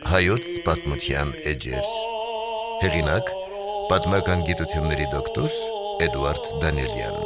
Հայոց պատմության էջեր։ Հեղինակ՝ պատմական գիտությունների դոկտոր Էդուարդ Դանիելյան։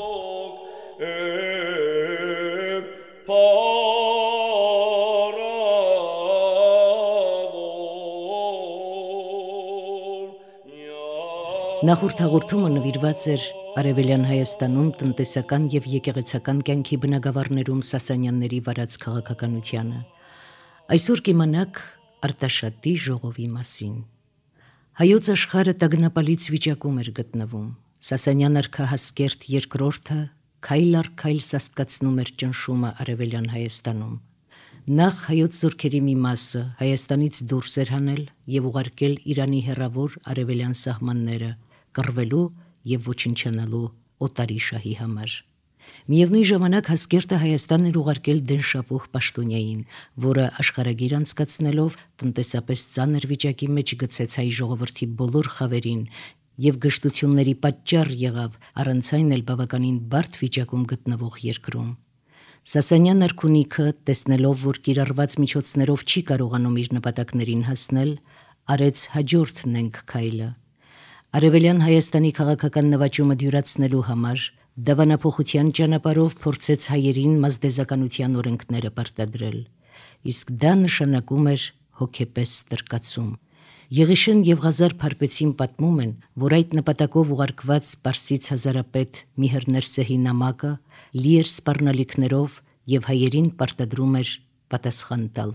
Նախորդ հաղորդումը նվիրված էր Արևելյան Հայաստանում տնտեսական և եկեղեցական կյանքի բնագավառներում Սասանյանների վարած քաղաքականությանը։ Այսօր կիմանաք Արտաշատի ժողովի մասին։ Հայոց աշխարհը տագնապալից վիճակում էր գտնվում։ Սասանյան արքա Հասկերտ II քայլ առ քայլ սաստկացնում էր ճնշումը Արևելյան Հայաստանում։ Նախ հայոց զորքերի մի մասը Հայաստանից դուրս էր հանել և ուղարկել Իրանի հեռավոր արևելյան սահմանները, կռվելու և ոչնչանալու օտարի շահի համար։ Միևնույն ժամանակ Հասկերտը Հայաստան էր ուղարկել Դենշապուհ Պաշտոնյային, որը աշխարհագիր անցկացնելով տնտեսապես ծանր վիճակի մեջ գցեց հայ ժողովրդի բոլոր խավերին և գժտությունների պատճառ եղավ առանց այն էլ բավականին բարդ վիճակում գտնվող երկրում։ Սասանյան արքունիքը, տեսնելով, որ կիրառված միջոցներով չի կարողանում իր նպատակներին հասնել, արեց հաջորդ նենգ քայլը։ Արևելյան Հայաստանի քաղաքական նվաճումը դյուրացնելու համար դավանափոխության ճանապարհով փորձեց հայերին մազդեզականության օրենքները պարտադրել, իսկ դա նշանակում էր հոգեպես ստրկացում։ Եղիշեն և Ղազար Փարպեցին պատմում են, որ այդ նպատակով ուղարկված պարսից հազարապետ Միհր Ներսեհի նամակը լի էր սպառնալիքներով և հայերին պարտադրում էր պատասխան տալ։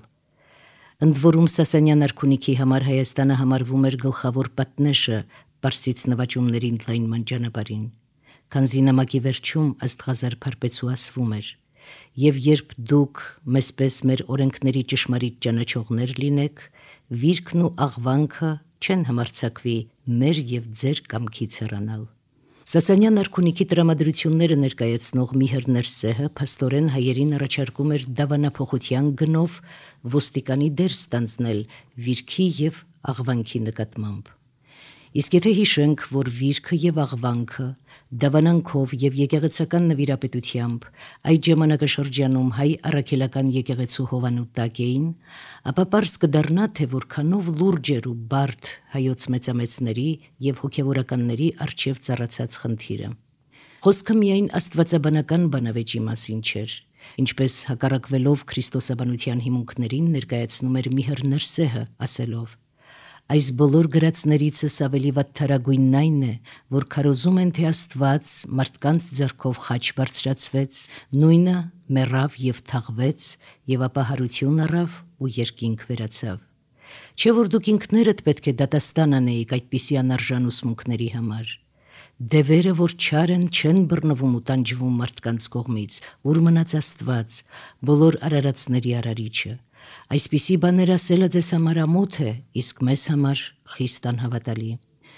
Ընդ որում Սասանյան արքունիքի համար Հայաստանը համարվում էր գլխավոր պատնեշը պարսից նվաճումների ընդլայնման ճանապարհին, քանզի նամակի վերջում ըստ Ղազար Փարպեցու ասվում էր. «Եվ երբ դուք մեզպես մեր օրենքների ճշմարիտ ճանաչողներ լինեք, վիրքն ու աղվանքը չեն համարձակվի մեր և ձեր կամքից հեռանալ»։ Սասանյան արքունիքի տրամադրությունները ներկայացնող Միհր Ներսեհը փաստորեն հայերին առաջարկում էր դավանափոխության գնով ոստիկանի դեր ստանձնել վիրքի և աղվանքի նկատմամբ։ Իսկ եթե հիշենք, որ վիրքը և աղվանքը դավանանքով և եկեղեցական նվիրապետությամբ այդ ժամանակաշրջանում հայ առաքելական եկեղեցու հովանու տակ էին, ապա պարզ կդառնա, թե որքանով լուրջ էր ու բարդ հայոց մեծամեծների և հոգևորականների առջև ծառացած խնդիրը։ Խոսքը միայն աստվածաբանական բանավեճի մասին չէր, ինչպես հակառակվելով քրիստոսաբանության հիմունքներին ներկայացնում էր Միհր Ներսեհը, ասելով. «Այս բոլոր գրածներիցս ավելի վատթարագույնն այն է, որ քարոզում են, թե Աստված մարդկանց ձեռքով խաչ բարձրացվեց, նույնը մեռավ և թաղվեց, և ապա հարություն առավ ու երկինք վերացավ։ Չէ՞ որ դուք ինքներդ պետք է դատաստան անեիք այդպիսի անարժան ուսմունքների համար։ Դևերը, որ չար են, չեն բռնվում ու տանջվում մարդկանց կողմից, ուր մնաց Աստված, բոլոր արարածների արարիչը։ Այսպիսի բաներ ասելը ձեզ համար ամոթ է, իսկ մեզ համար խիստ անհավատալի»։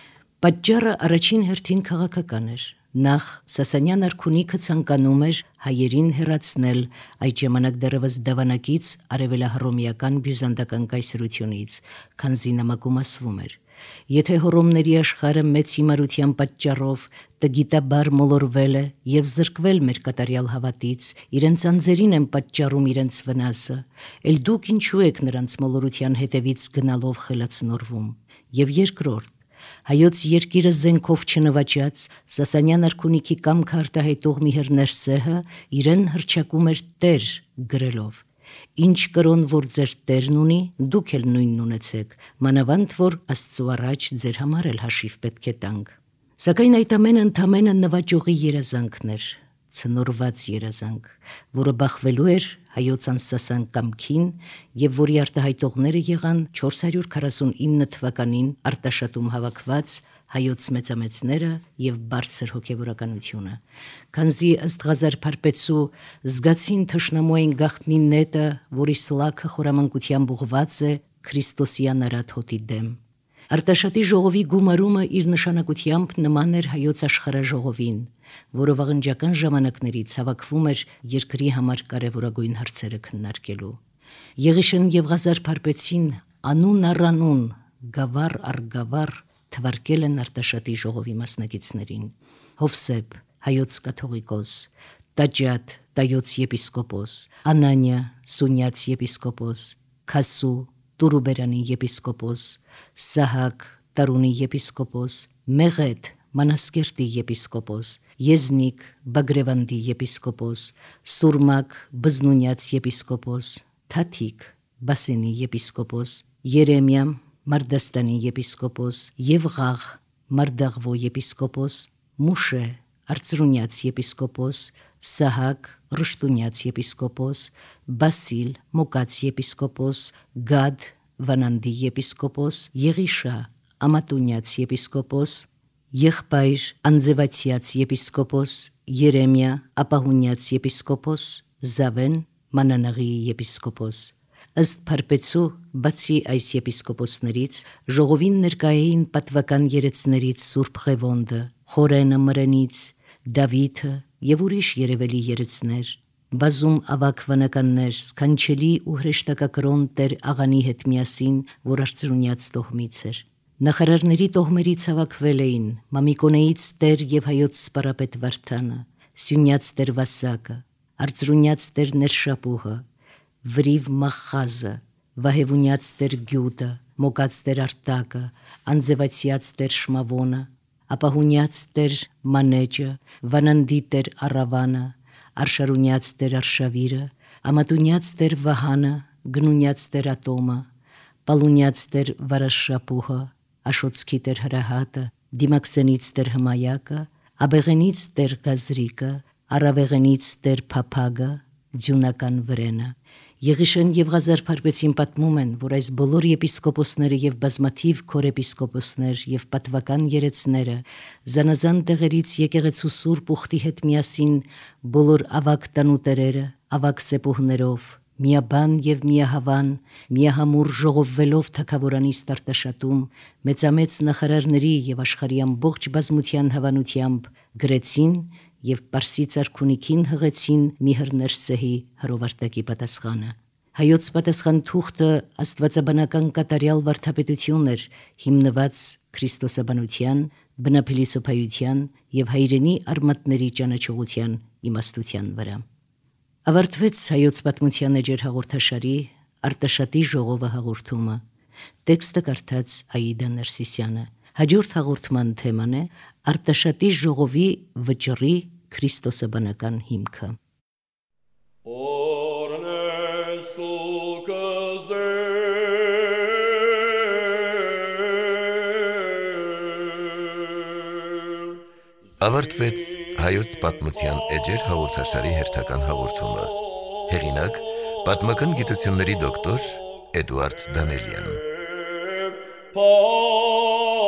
Պատճառը առաջին հերթին քաղաքական էր։ Նախ Սասանյան արքունիքը ցանկանում էր հայերին հեռացնել այդ ժամանակ դեռևս դավանակից արևելահռոմեական բյուզանդական կայսրությունից, քանզի նամակում ասվում էր. «Եթե հռոմների աշխարհը մեծ հիմարության պատճառով տգիտաբար մոլորվել է և զրկվել մեր կատարյալ հավատից, իրենց անձերին են պատճառում իրենց վնասը, էլ դուք ինչու եք նրանց մոլորության հետևից գնալով խելացնորվում։ Եվ երկրորդ, հայոց երկիրը զենքով չնվաճած Սասանյան արքունիքի կամքը արտահայտող Միհր Ներսեհը իրեն հռչակում էր տեր գրելով. «Ինչ կրոն որ ձեր տերն ունի, դուք էլ նույնն ունեցեք, մանավանդ որ Աստծու առաջ ձեր համար էլ հաշիվ պետք է տանք»։ Սակայն այդ ամենը ընդամենը նվաճողի երազանքն էր, ցնորված երազանք, որը բախվելու էր հայոց անսասան կամքին և որի արտահայտողները եղան 449 թվականին Արտաշատում հավաքված հայոց մեծամեծները և բարձր հոգևորականությունը, քանզի ըստ Ղազար Փարպեցու զգացին թշնամուային գաղտնի նետը, որի սլաքը խորամանկությամբ ուղղված է քրիստոսյան արատ հոտի դեմ։ Արտաշատի ժողովի գումարումը իր նշանակությամբ նման էր հայոց աշխարհաժողովին, որը վաղնջական ժամանակներից հավաքվում էր երկրի համար կարևորագույն հարցերը քննարկելու։ Եղիշեն և Ղազար Փարպեցին անուն առ անուն, գավառ առ գավառ թվարկել են Արտաշատի ժողովի մասնակիցներին. Հովսեփ, հայոց կաթողիկոս, Տաճատ, Տայոց եպիսկոպոս, Անանյա, Սունյաց եպիսկոպոս, Քասու, Տուրուբերանի եպիսկոպոս, Սահակ Տարունի եպիսկոպոս, Մեղեթ Մանասկերտի եպիսկոպոս, Եզնիկ Բագրևանդի եպիսկոպոս, Սուրմակ Բզնունյաց եպիսկոպոս, Թաթիկ Բասենի եպիսկոպոս, Երեմիա Մարդաստանի եպիսկոպոս, Եվղաղ Մարդաղվո եպիսկոպոս, Մուշե Արծրունյաց եպիսկոպոս, Սահակ Ռշտունյաց եպիսկոպոս, Բասիլ Մոկաց եպիսկոպոս, Գադ Վանանդի եպիսկոպոս, Եղիշա Ամատունյաց եպիսկոպոս, Եղբայր Անձևացյաց եպիսկոպոս, Երեմիա Ապահունյաց եպիսկոպոս, Զավեն Մանանաղի եպիսկոպոս։ Ըստ Փարպեցու, բացի այս եպիսկոպոսներից, ժողովին ներկա էին պատվական երեցներից Սուրբ Ղևոնդը, Խորենը Մրենից, Դավիթը և ուրիշ երևելի երեցներ, բազում ավագ վանականներ, սքանչելի ու հրեշտակակրոն Տեր Աղանի հետ միասին, որ Արծրունյաց տոհմից էր։ Նախարարների տոհմերից հավաքվել էին Մամիկոնեից Տեր և հայոց սպարապետ Վարդանը, Սյունյաց Տեր Վասակը, Արծրունյաց Տեր Ներշապուհը, Վրիվ Մախազը, Վահևունյաց Տեր Գյուդը, Մոկաց Տեր Արտակը, Անձևացյաց Տեր Շմավոնը, Ապահունյաց Տեր Մանեջը, Վանանդի Տեր Առավանը, Արշարունյաց Տեր Արշավիրը, Ամատունյաց Տեր Վահանը, Գնունյաց Տեր Ատոմը, Պալունյաց Տեր Վարաշապուհը, Աշոցքի Տեր Հրահատը, Դիմաքսենից Տեր Հմայակը, Աբեղենից Տեր Գազրիկը, Արավեղենից Տեր Փափագը, Ձյունական Վրենը։ Եղիշեն և Ղազար Փարպեցին պատմում են, որ այս բոլոր եպիսկոպոսները և բազմաթիվ քորեպիսկոպոսներ և պատվական երեցները զանազան տեղերից եկեղեցու Սուրբ Ուխտի հետ միասին բոլոր ավագ տանուտերերը, ավագ սեպուհներով, միաբան և միահավան, միահամուռ ժողովվելով թագավորանի ստարտաշատում, մեծամեծ նախարարների և աշխարհի ամբողջ բազմության հավանությամբ գրեցին և Պարսից արքունիքին հղեցին Միհր Սեհի հրովարտակի պատասխանը։ Հայոց պատասխան թուղթը աստվածաբանական կատարյալ վարդապետություն էր, հիմնված քրիստոսաբանության, բնափիլիսոփայության և հայրենի արմատների ճանաչողության իմաստության վրա։ Ավարտվեց Հայոց պատմության էջեր հաղորդաշարի Արտաշատի ժողովը հաղորդումը։ Տեքստը կարդաց Աիդա Ներսիսյանը։ Հաջորդ հաղորդման թեման է Արտաշատի ժողովի վճռի քրիստոսաբանական հիմքը։ Ավարտվեց Հայոց պատմության էջեր հաղորդաշարի հերթական հաղորդումը։ Հեղինակ՝ պատմական գիտությունների դոկտոր Էդուարդ Դանելյան։